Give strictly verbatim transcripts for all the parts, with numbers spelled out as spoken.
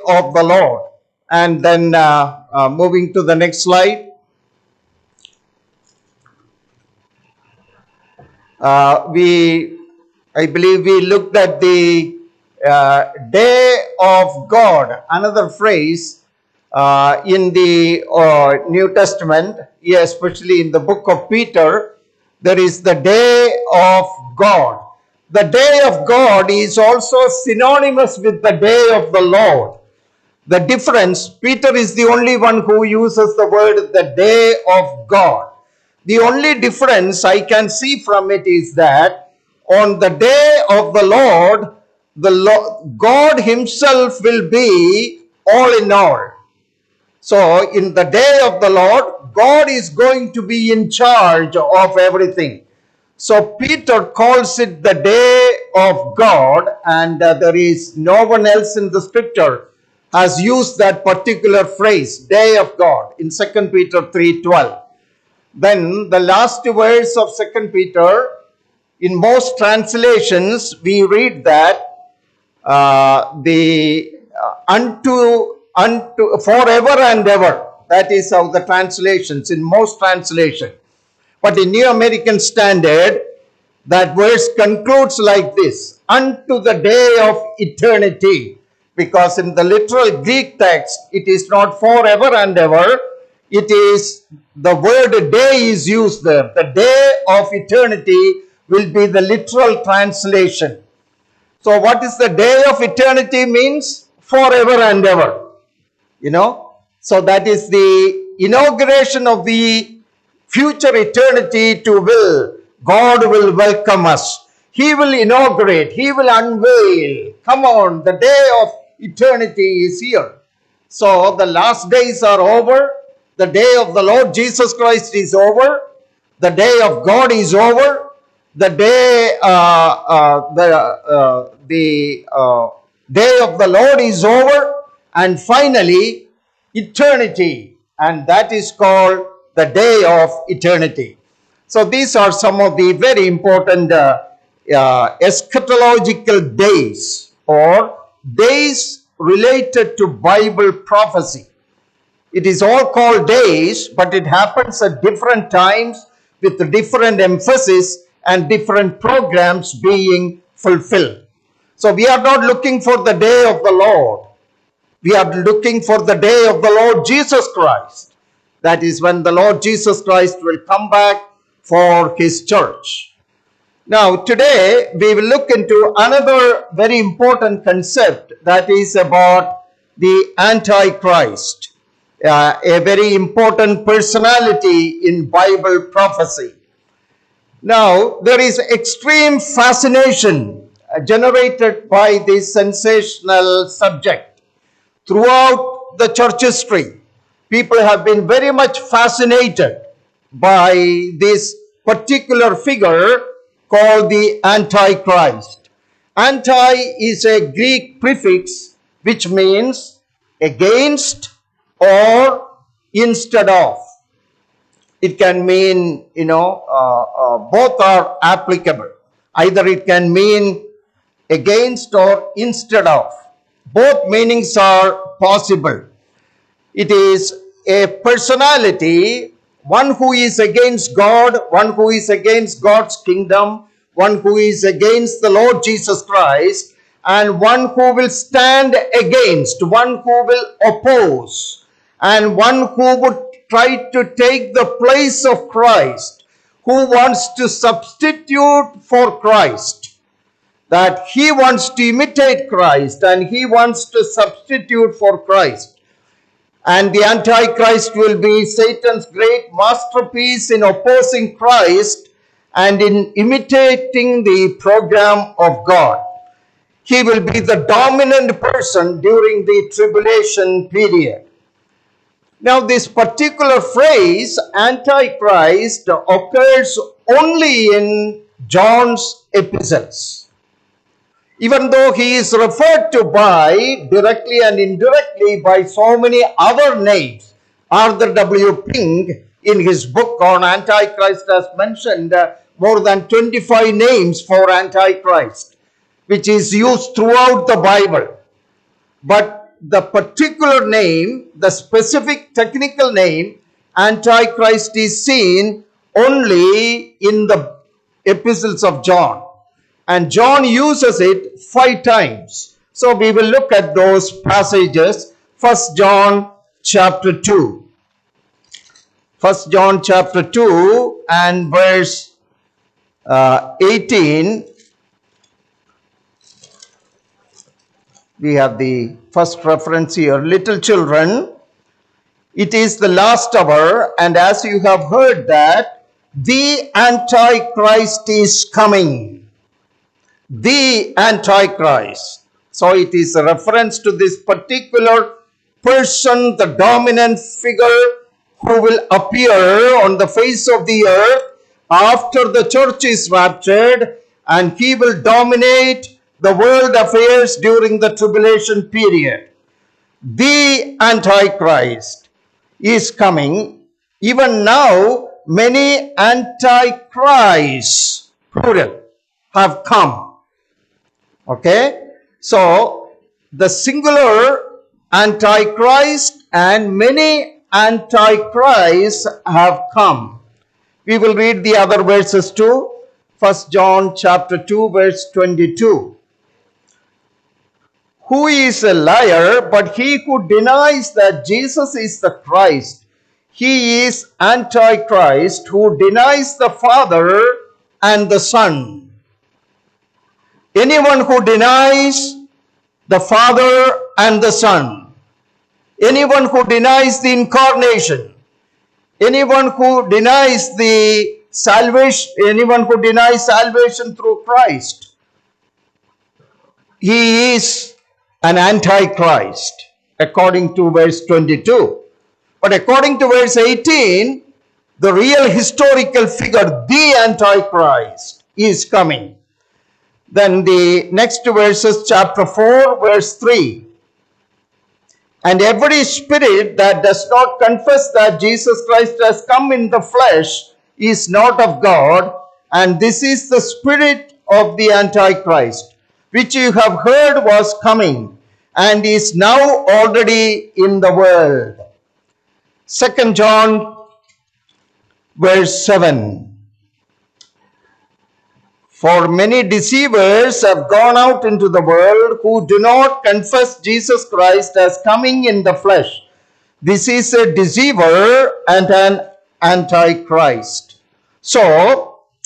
of the Lord. And then uh, uh, moving to the next slide. Uh, we, I believe we looked at the uh, day of God, another phrase uh, in the uh, New Testament, yeah, especially in the book of Peter. There is the day of God. The day of God is also synonymous with the day of the Lord. The difference, Peter is the only one who uses the word the day of God. The only difference I can see from it is that on the day of the Lord, the Lord, God himself will be all in all. So in the day of the Lord, God is going to be in charge of everything. So Peter calls it the day of God, and uh, there is no one else in the scripture has used that particular phrase, day of God, in Second Peter three twelve. Then the last verse of Second Peter, in most translations, we read that uh, the uh, unto, unto forever and ever. That is how the translations, in most translations. But in New American Standard, that verse concludes like this, unto the day of eternity. Because in the literal Greek text, it is not forever and ever. It is, the word day is used there. The day of eternity will be the literal translation. So what is the day of eternity means? Forever and ever. You know, so that is the inauguration of the future eternity to will. God will welcome us. He will inaugurate. He will unveil. Come on, the day of eternity is here. So the last days are over. The day of the Lord Jesus Christ is over. The day of God is over. The day, uh, uh, the uh, the uh, day of the Lord is over. And finally, eternity, and that is called the day of eternity. So these are some of the very important uh, uh, eschatological days, or days related to Bible prophecy. It is all called days, but it happens at different times with different emphasis and different programs being fulfilled. So we are not looking for the day of the Lord. We are looking for the day of the Lord Jesus Christ. That is when the Lord Jesus Christ will come back for his church. Now today we will look into another very important concept, that is about the Antichrist, uh, a very important personality in Bible prophecy. Now there is extreme fascination uh, generated by this sensational subject. Throughout the church history, people have been very much fascinated by this particular figure called the Antichrist. Anti is a Greek prefix which means against or instead of. It can mean, you know, uh, uh, both are applicable. Either it can mean against or instead of. Both meanings are possible. It is a personality, one who is against God, one who is against God's kingdom, one who is against the Lord Jesus Christ, and one who will stand against, one who will oppose, and one who would try to take the place of Christ, who wants to substitute for Christ. That he wants to imitate Christ and he wants to substitute for Christ. And the Antichrist will be Satan's great masterpiece in opposing Christ and in imitating the program of God. He will be the dominant person during the tribulation period. Now this particular phrase, Antichrist, occurs only in John's epistles. Even though he is referred to by, directly and indirectly, by so many other names. Arthur W. Pink, in his book on Antichrist, has mentioned uh, more than twenty-five names for Antichrist, which is used throughout the Bible. But the particular name, the specific technical name, Antichrist is seen only in the epistles of John. And John uses it five times. So we will look at those passages. First John chapter two. First John chapter two and verse uh, eighteen. We have the first reference here. Little children, it is the last hour, and as you have heard that the Antichrist is coming. The Antichrist. So it is a reference to this particular person, the dominant figure who will appear on the face of the earth after the church is raptured, and he will dominate the world affairs during the tribulation period. The Antichrist is coming. Even now, many Antichrists, plural, have come. Okay? So, the singular Antichrist and many Antichrists have come. We will read the other verses too. First John chapter two verse twenty-two. Who is a liar but he who denies that Jesus is the Christ? He is Antichrist who denies the Father and the Son. Anyone who denies the Father and the Son, anyone who denies the incarnation, anyone who denies the salvation, anyone who denies salvation through Christ, he is an Antichrist, according to verse twenty-two. But according to verse eighteen, the real historical figure, the Antichrist, is coming. Then the next verses, chapter four, verse three. And every spirit that does not confess that Jesus Christ has come in the flesh is not of God, and this is the spirit of the Antichrist, which you have heard was coming and is now already in the world. Second John verse seven. For many deceivers have gone out into the world who do not confess Jesus Christ as coming in the flesh. This is a deceiver and an Antichrist. So,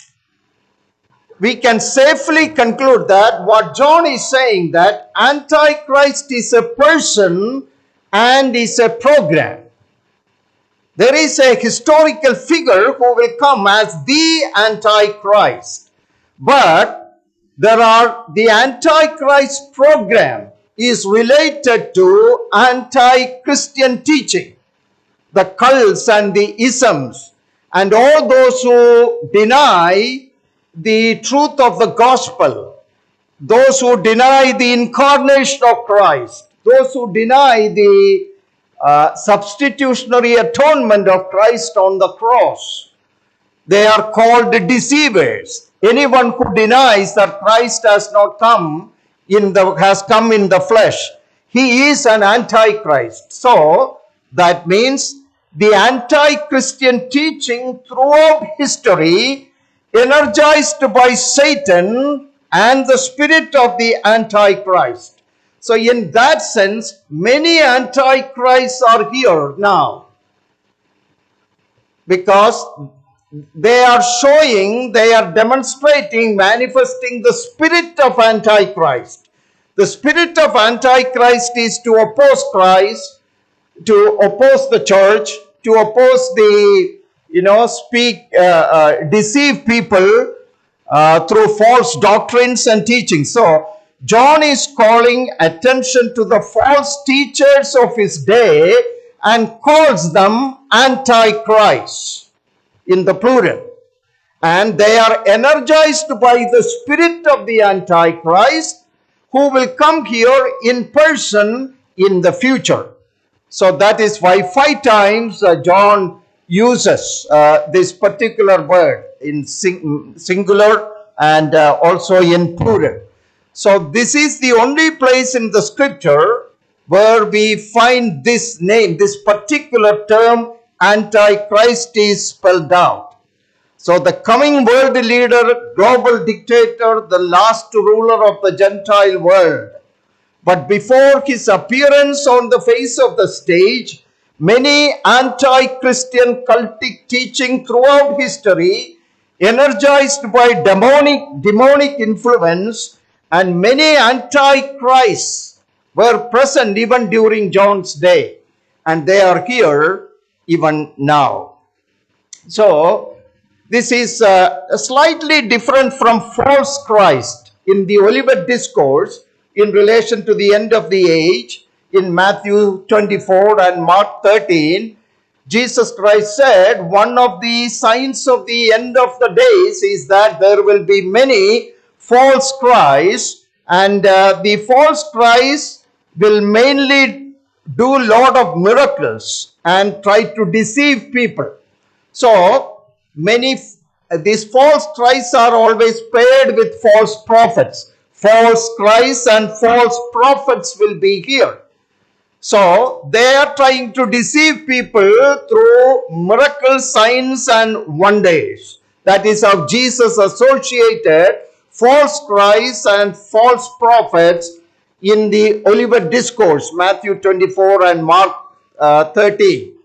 we can safely conclude that what John is saying, that Antichrist is a person and is a program. There is a historical figure who will come as the Antichrist. But there are the Antichrist program is related to anti-Christian teaching, the cults and the isms, and all those who deny the truth of the gospel, those who deny the incarnation of Christ, those who deny the uh, substitutionary atonement of Christ on the cross. They are called deceivers. Anyone who denies that Christ has not come in the has come in the flesh, he is an Antichrist. So that means the anti-Christian teaching throughout history, energized by Satan and the spirit of the Antichrist. So in that sense, many Antichrists are here now, because they are showing, they are demonstrating, manifesting the spirit of Antichrist. The spirit of Antichrist is to oppose Christ, to oppose the church, to oppose the, you know, speak, uh, uh, deceive people uh, through false doctrines and teachings. So, John is calling attention to the false teachers of his day and calls them Antichrists in the plural. And they are energized by the spirit of the Antichrist, who will come here in person in the future. So that is why five times uh, John uses uh, this particular word in sing singular and uh, also in plural. So this is the only place in the scripture where we find this name, this particular term, Antichrist, is spelled out. So the coming world leader, global dictator, the last ruler of the Gentile world. But before his appearance on the face of the stage, many anti-Christian cultic teaching throughout history, energized by demonic, demonic influence, and many antichrists were present even during John's day, and they are here even now. So this is uh, slightly different from false Christ in the Olivet Discourse in relation to the end of the age. In Matthew twenty-four and Mark thirteen, Jesus Christ said, one of the signs of the end of the days is that there will be many false Christs, and uh, the false Christ will mainly do a lot of miracles and try to deceive people. So many, these false Christs are always paired with false prophets. False Christs and false prophets will be here. So they are trying to deceive people through miracles, signs and wonders. That is how Jesus associated false Christs and false prophets in the Olivet Discourse, Matthew twenty-four and Mark uh, thirteen.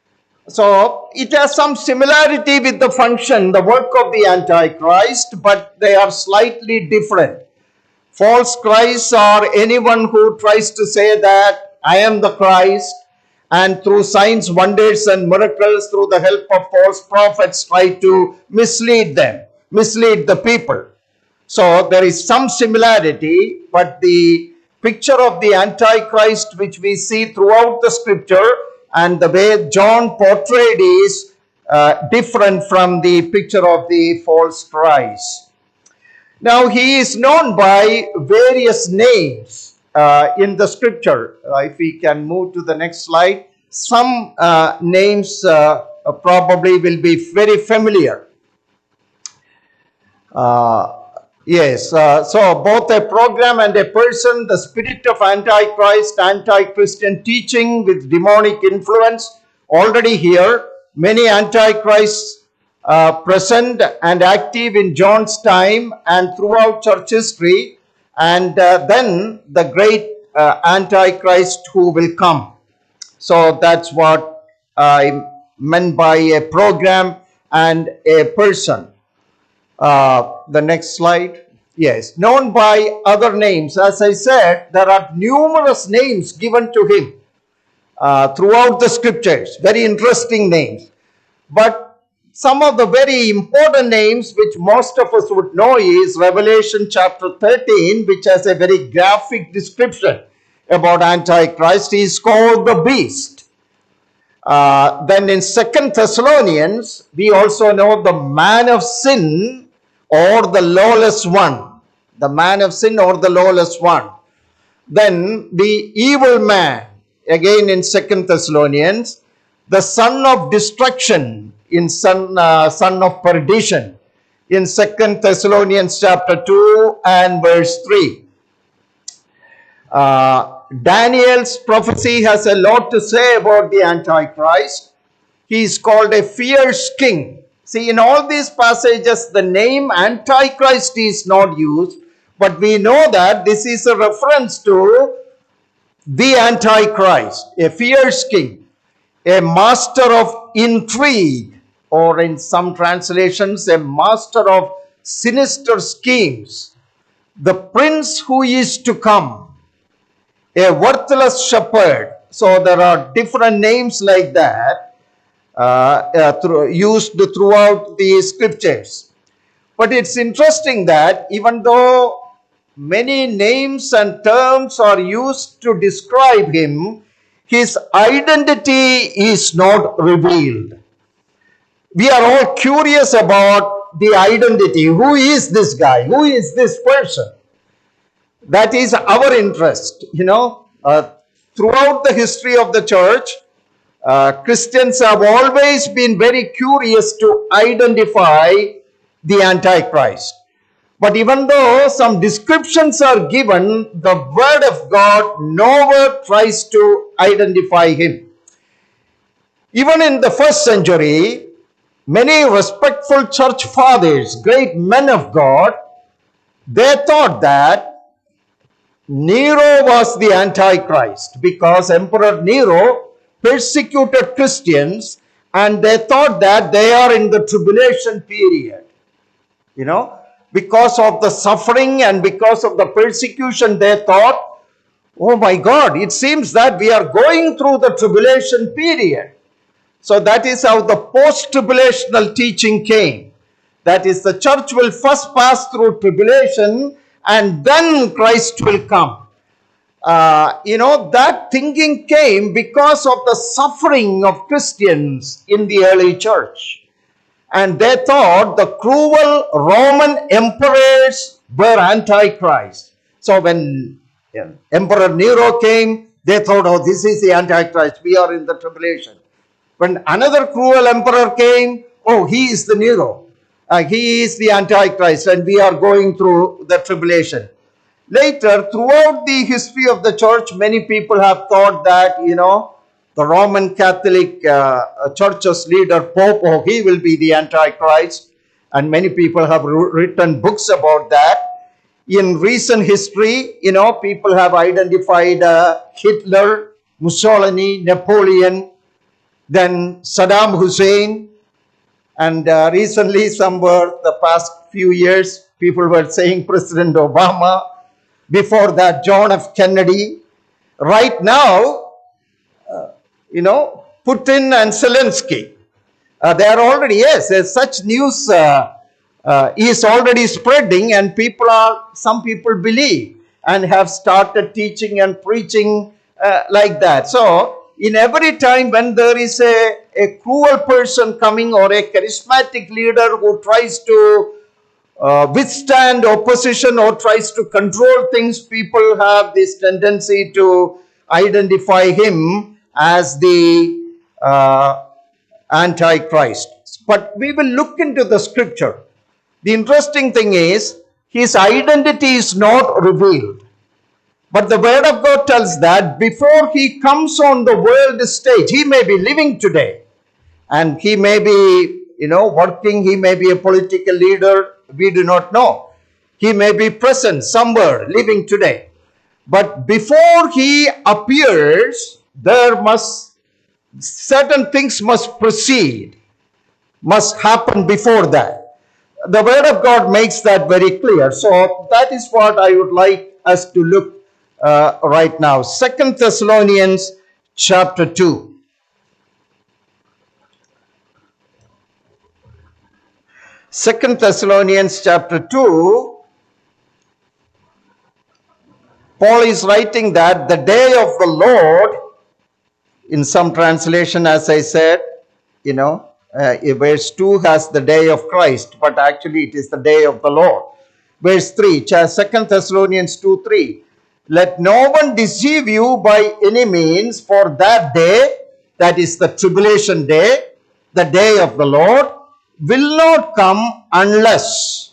So it has some similarity with the function, the work of the Antichrist, but they are slightly different. False Christs are anyone who tries to say that I am the Christ, and through signs, wonders and miracles, through the help of false prophets, try to mislead them, mislead the people. So there is some similarity, but the picture of the Antichrist which we see throughout the scripture and the way John portrayed is uh, different from the picture of the false Christ. Now he is known by various names uh, in the scripture. Uh, if we can move to the next slide, some uh, names uh, probably will be very familiar. Uh, Yes, uh, so both a program and a person, the spirit of Antichrist, anti-Christian teaching with demonic influence already here. Many Antichrists uh, present and active in John's time and throughout church history, and uh, then the great uh, Antichrist who will come. So that's what I meant by a program and a person. Uh, the next slide. Yes, known by other names. As I said, there are numerous names given to him uh, throughout the scriptures. Very interesting names. But some of the very important names which most of us would know is Revelation chapter thirteen, which has a very graphic description about Antichrist. He is called the beast. Uh, then in Second Thessalonians, we also know the man of sin, or the lawless one, the man of sin or the lawless one. Then the evil man, again in Second Thessalonians, the son of destruction, in son, uh, son of perdition, in Second Thessalonians chapter two and verse three. Uh, Daniel's prophecy has a lot to say about the Antichrist. He is called a fierce king. See, in all these passages, the name Antichrist is not used, but we know that this is a reference to the Antichrist, a fierce king, a master of intrigue, or in some translations, a master of sinister schemes, the prince who is to come, a worthless shepherd. So there are different names like that. Uh, uh, through, used throughout the scriptures. But it's interesting that even though many names and terms are used to describe him, his identity is not revealed. We are all curious about the identity. Who is this guy? Who is this person? That is our interest. You know, uh, throughout the history of the church, Uh, Christians have always been very curious to identify the Antichrist. But even though some descriptions are given, the Word of God nowhere tries to identify him. Even in the first century, many respectful church fathers, great men of God, they thought that Nero was the Antichrist because Emperor Nero persecuted Christians and they thought that they are in the tribulation period. You know, because of the suffering and because of the persecution, they thought, oh my God, it seems that we are going through the tribulation period. So that is how the post-tribulational teaching came. That is, the church will first pass through tribulation and then Christ will come. Uh, you know, that thinking came because of the suffering of Christians in the early church. And they thought the cruel Roman emperors were Antichrist. So when yeah, Emperor Nero came, they thought, oh, this is the Antichrist. We are in the tribulation. When another cruel emperor came, oh, he is the Nero. Uh, he is the Antichrist and we are going through the tribulation. Later, throughout the history of the church, many people have thought that, you know, the Roman Catholic uh, Church's leader, Pope, oh, he will be the Antichrist. And many people have written books about that. In recent history, you know, people have identified uh, Hitler, Mussolini, Napoleon, then Saddam Hussein. And uh, recently, somewhere, the past few years, people were saying President Obama. Before that, John F. Kennedy. Right now, uh, you know, Putin and Zelensky. Uh, they are already, yes, there's such news uh, uh, is already spreading and people are, some people believe and have started teaching and preaching uh, like that. So, in every time when there is a, a cruel person coming or a charismatic leader who tries to uh, withstand opposition or tries to control things, people have this tendency to identify him as the uh, Antichrist. But we will look into the scripture. The interesting thing is, his identity is not revealed. But the word of God tells that before he comes on the world stage, he may be living today. And he may be, you know, working, he may be a political leader, we do not know. He may be present somewhere, living today. But before he appears, there must, certain things must proceed, must happen before that. The word of God makes that very clear. So that is what I would like us to look uh, right now. Second Thessalonians chapter two. Second Thessalonians chapter two, Paul is writing that the day of the Lord, in some translation, as I said, you know, uh, verse two has the day of Christ, but actually it is the day of the Lord. Verse three, Second Thessalonians two three, let no one deceive you by any means, for that day, that is the tribulation day, the day of the Lord, will not come unless.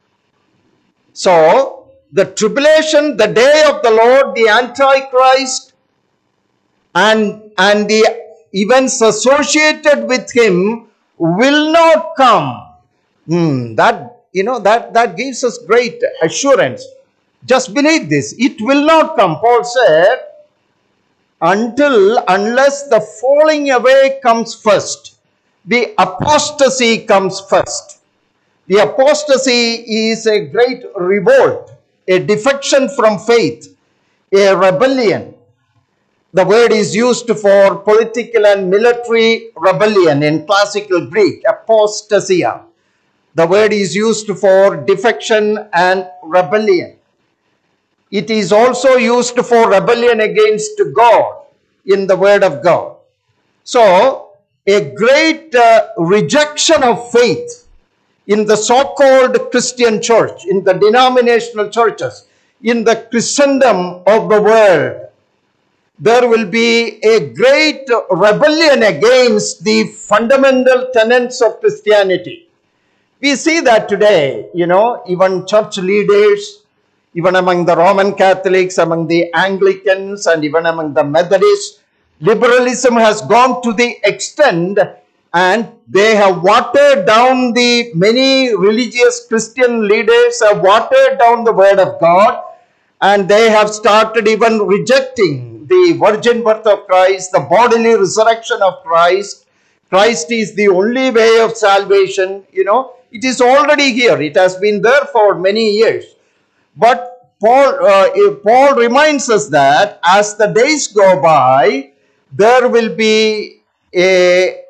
So, the tribulation, the day of the Lord, the Antichrist, and, and the events associated with him will not come. Hmm, that, you know, that, that gives us great assurance. Just believe this. It will not come. Paul said, until, unless the falling away comes first. The apostasy comes first. The apostasy is a great revolt, a defection from faith, a rebellion. The word is used for political and military rebellion in classical Greek, apostasia. The word is used for defection and rebellion. It is also used for rebellion against God in the word of God. So, a great uh, rejection of faith in the so-called Christian church, in the denominational churches, in the Christendom of the world, there will be a great rebellion against the fundamental tenets of Christianity. We see that today, you know, even church leaders, even among the Roman Catholics, among the Anglicans, and even among the Methodists, liberalism has gone to the extent, and they have watered down the many religious Christian leaders have watered down the word of God, and they have started even rejecting the virgin birth of Christ, the bodily resurrection of Christ. Christ is the only way of salvation. You know, it is already here. It has been there for many years. But Paul, uh, Paul reminds us that as the days go by, there will be a,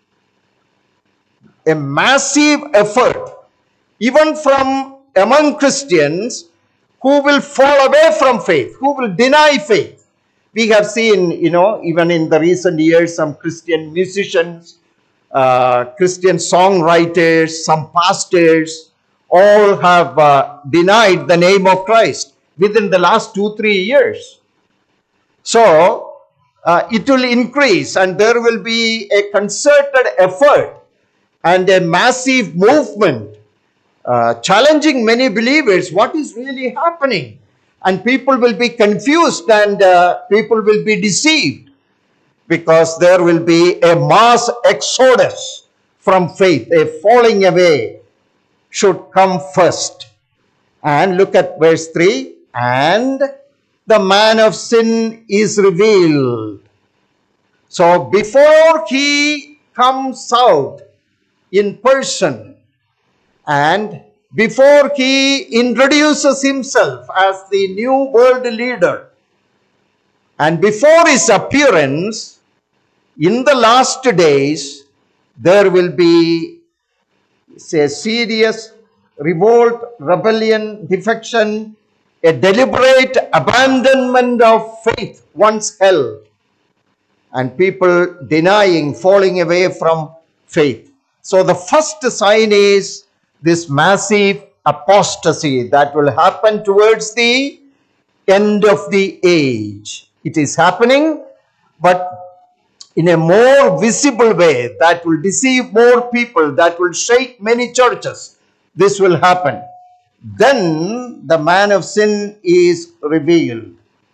a massive effort, even from among Christians, who will fall away from faith, who will deny faith. We have seen, you know, even in the recent years, some Christian musicians, uh, Christian songwriters, some pastors, all have uh, denied the name of Christ within the last two, three years. So, uh, it will increase, and there will be a concerted effort and a massive movement uh, challenging many believers what is really happening. And people will be confused, and uh, people will be deceived, because there will be a mass exodus from faith. A falling away should come first. And look at verse three. And the man of sin is revealed. So before he comes out in person, and before he introduces himself as the new world leader, and before his appearance, in the last days, there will be a serious revolt, rebellion, defection, a deliberate abandonment of faith once held, and people denying, falling away from faith. So the first sign is this massive apostasy that will happen towards the end of the age. It is happening, but in a more visible way that will deceive more people, that will shake many churches. This will happen. Then the man of sin is revealed.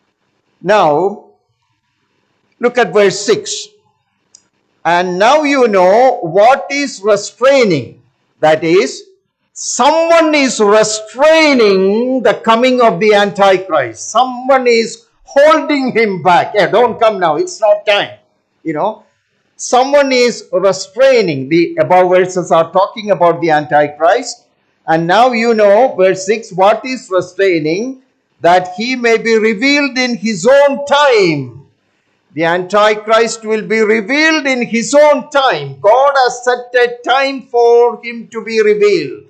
Now, look at verse six. And now you know what is restraining. That is, someone is restraining the coming of the Antichrist. Someone is holding him back. Yeah, don't come now. It's not time. You know, someone is restraining. The above verses are talking about the Antichrist. And now you know, verse six, what is restraining? That he may be revealed in his own time. The Antichrist will be revealed in his own time. God has set a time for him to be revealed.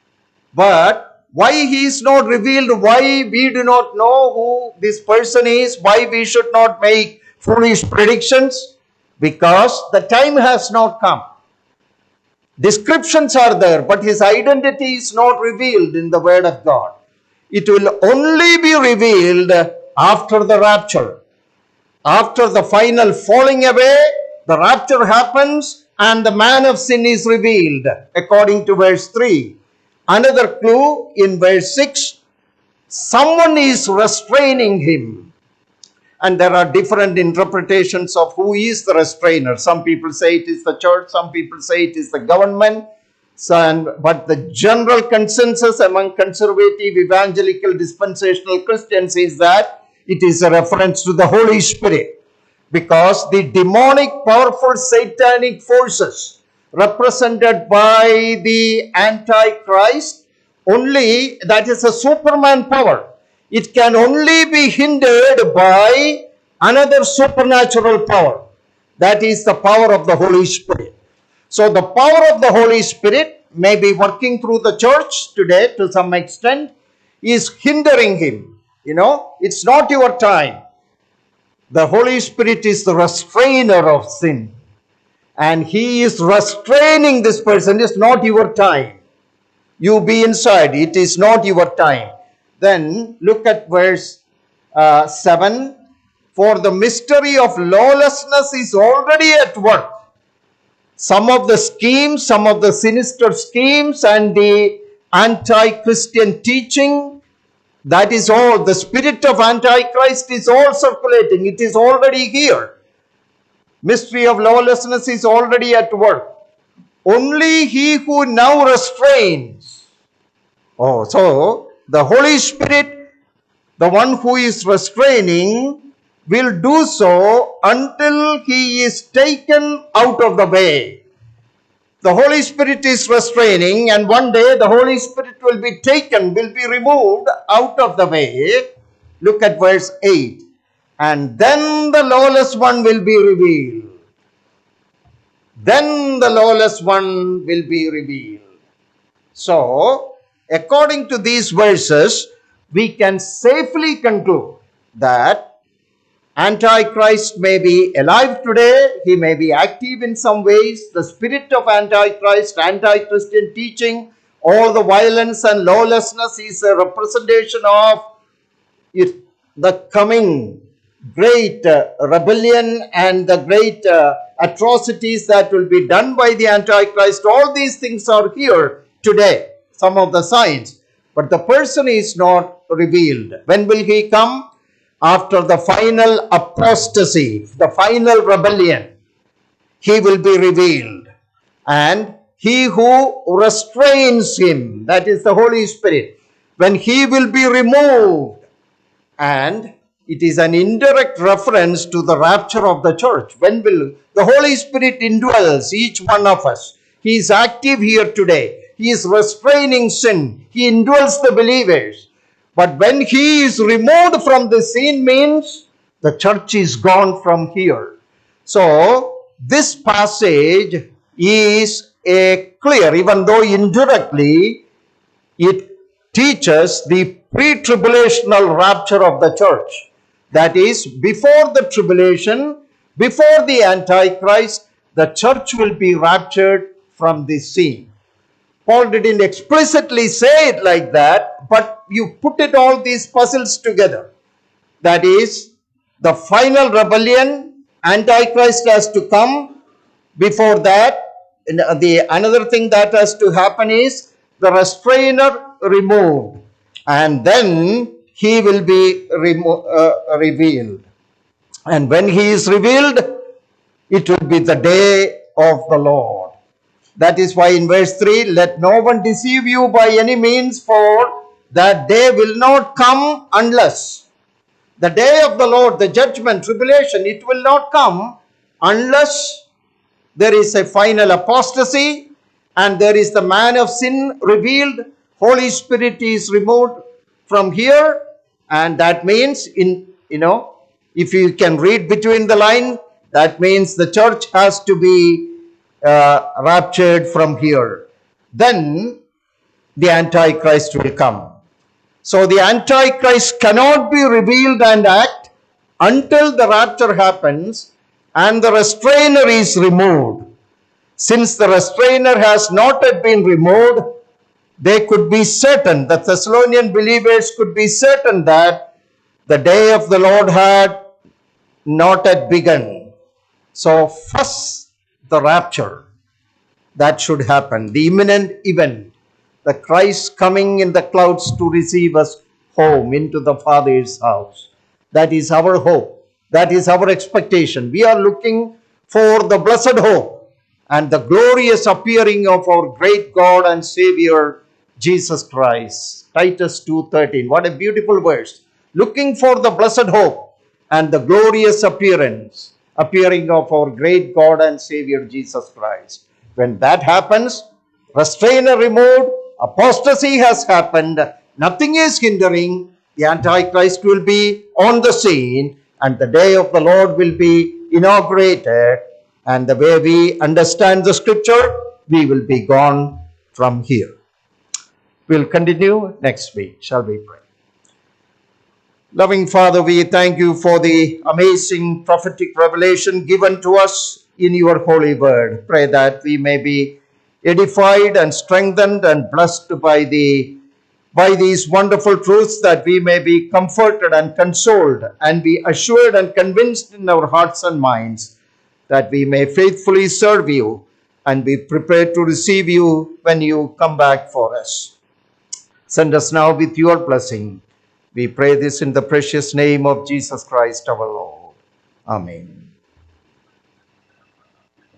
But why he is not revealed, why we do not know who this person is, why we should not make foolish predictions? Because the time has not come. Descriptions are there, but his identity is not revealed in the word of God. It will only be revealed after the rapture. After the final falling away, the rapture happens and the man of sin is revealed, according to verse three. Another clue in verse six, someone is restraining him. And there are different interpretations of who is the restrainer. Some people say it is the church, some people say it is the government. So, and, but the general consensus among conservative, evangelical, dispensational Christians is that it is a reference to the Holy Spirit, because the demonic, powerful, satanic forces represented by the Antichrist, only that is a Superman power. It can only be hindered by another supernatural power. That is the power of the Holy Spirit. So the power of the Holy Spirit may be working through the church today to some extent, is hindering him. You know, it's not your time. The Holy Spirit is the restrainer of sin. And he is restraining this person. It's not your time. You be inside. It is not your time. Then look at verse uh, seven. For the mystery of lawlessness is already at work. some of the schemes, some of the sinister schemes and the anti-Christian teaching, that is all. The spirit of Antichrist is all circulating. It is already here. Mystery of lawlessness is already at work. Only he who now restrains. Oh, so the Holy Spirit, the one who is restraining, will do so until he is taken out of the way. The Holy Spirit is restraining, and one day the Holy Spirit will be taken, will be removed out of the way. Look at verse eight. And then the lawless one will be revealed. Then the lawless one will be revealed. So, according to these verses, we can safely conclude that Antichrist may be alive today. He may be active in some ways. The spirit of Antichrist, anti-Christian teaching, all the violence and lawlessness is a representation of it, the coming great uh, rebellion and the great uh, atrocities that will be done by the Antichrist. All these things are here today, some of the signs. But the person is not revealed. When will he come? After the final apostasy, the final rebellion, he will be revealed. And he who restrains him, that is the Holy Spirit, when he will be removed. And it is an indirect reference to the rapture of the church. When will the Holy Spirit indwells each one of us? He is active here today. He is restraining sin. He indwells the believers. But when he is removed from the scene means the church is gone from here. So this passage is a clear, even though indirectly, it teaches the pre-tribulational rapture of the church. That is, before the tribulation, before the Antichrist, the church will be raptured from this scene. Paul didn't explicitly say it like that, but you put it all these puzzles together. That is, the final rebellion, Antichrist has to come. Before that, the another thing that has to happen is the restrainer removed, and then he will be remo uh, revealed. And when he is revealed, it will be the day of the Lord. That is why in verse three, let no one deceive you by any means, for that day will not come unless. The day of the Lord, the judgment, tribulation, it will not come unless there is a final apostasy and there is the man of sin revealed. Holy Spirit is removed from here, and that means, in you know, if you can read between the line, that means the church has to be Uh, raptured from here. Then the Antichrist will come. So the Antichrist cannot be revealed and act until the rapture happens and the restrainer is removed. Since the restrainer has not yet been removed, they could be certain, the Thessalonian believers could be certain that the day of the Lord had not yet begun. So first, the rapture, that should happen, the imminent event, the Christ coming in the clouds to receive us home into the Father's house. That is our hope. That is our expectation. We are looking for the blessed hope and the glorious appearing of our great God and Savior, Jesus Christ. Titus two thirteen. What a beautiful verse. Looking for the blessed hope and the glorious appearance appearing of our great God and Savior Jesus Christ. When that happens, restrainer removed, apostasy has happened, nothing is hindering, the Antichrist will be on the scene, and the day of the Lord will be inaugurated, and the way we understand the scripture, we will be gone from here. We'll continue next week. Shall we pray? Loving Father, we thank you for the amazing prophetic revelation given to us in your holy word. Pray that we may be edified and strengthened and blessed by the by these wonderful truths, that we may be comforted and consoled and be assured and convinced in our hearts and minds, that we may faithfully serve you and be prepared to receive you when you come back for us. Send us now with your blessing. We pray this in the precious name of Jesus Christ our Lord. Amen.